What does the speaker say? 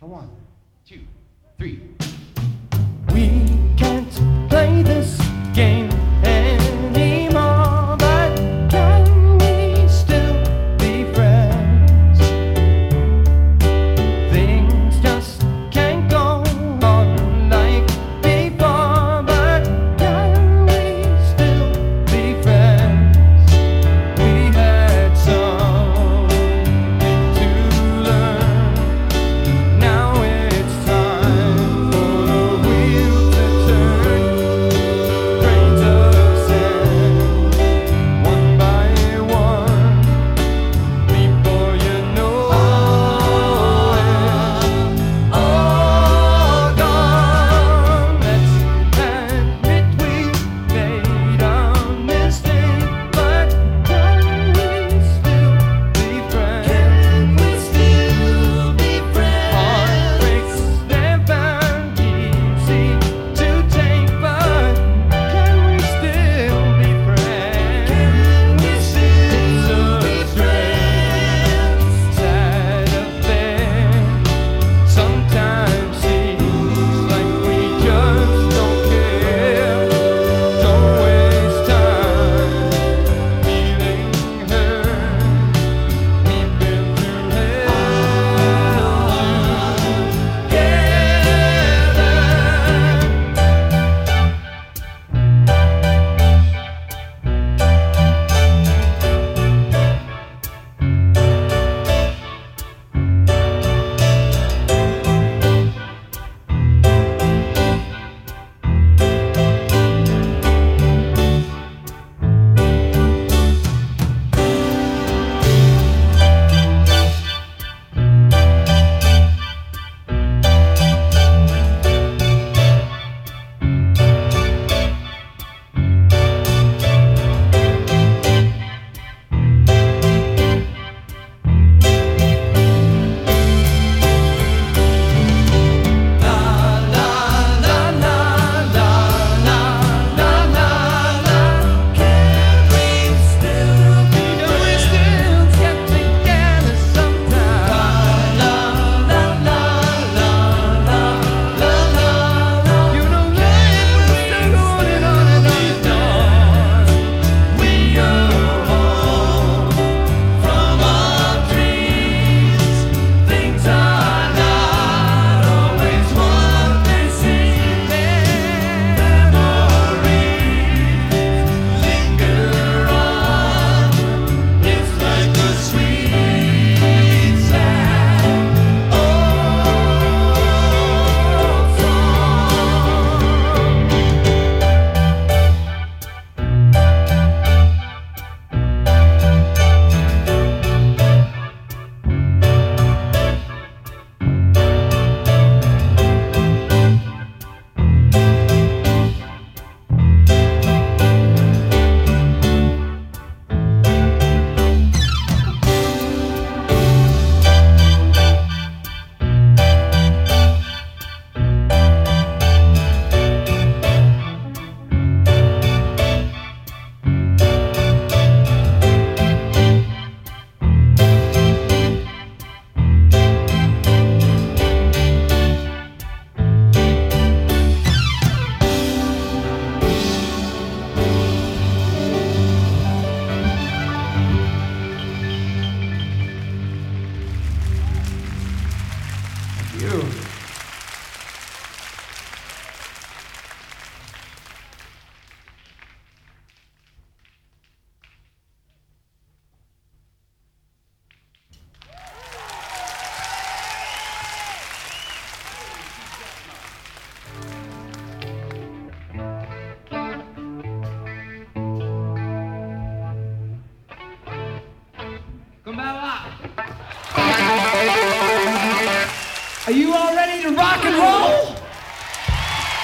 1, 2, 3. We can't play this game anymore, but can we still be friends? Things just can't go on like before, but can we still be friends? We had something to learn. Now it's time for the wheel to turn. Grains of sand, one by one, before you know it, all gone. Let's admit we made a mistake, but can we still be friends? Can we still be friends? Heartbreaks never easy to take, but can we still be friends? Can we still be friends? Sad affair. Sometimes seems like we just don't care. Don't waste time feeling hurt. We've been through hell You. Are you all ready to rock and roll?